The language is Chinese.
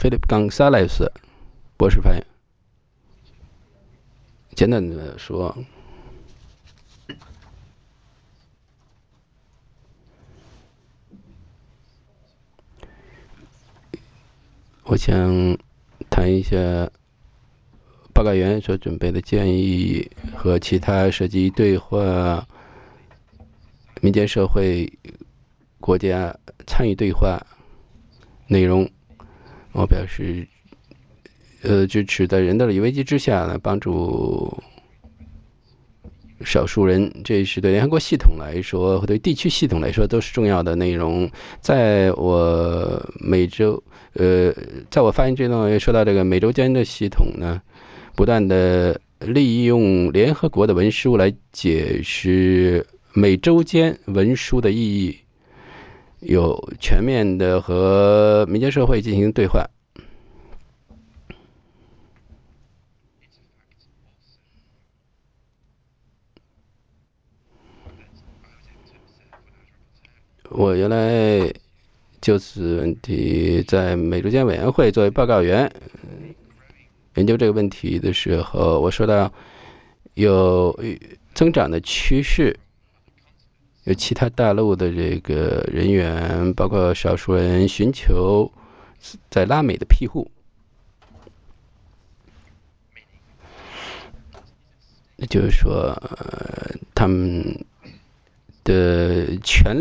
Philip Gonzalez 博士发言。简短的说，我想谈一下报告员所准备的建议和其他涉及对话民间社会、国家参与对话内容。我表示支持在人道主义危机之下呢，帮助少数人，这是对联合国系统来说和对地区系统来说都是重要的内容。在我发言之中也说到，这个美洲间的系统呢，不断的利用联合国的文书来解释美洲间文书的意义，有全面的和民间社会进行对话。我原来就此问题在美洲间委员会作为报告员研究这个问题的时候，我说到有增长的趋势，有其他大陆的这个人员，包括少数人寻求在拉美的庇护，就是说他们的权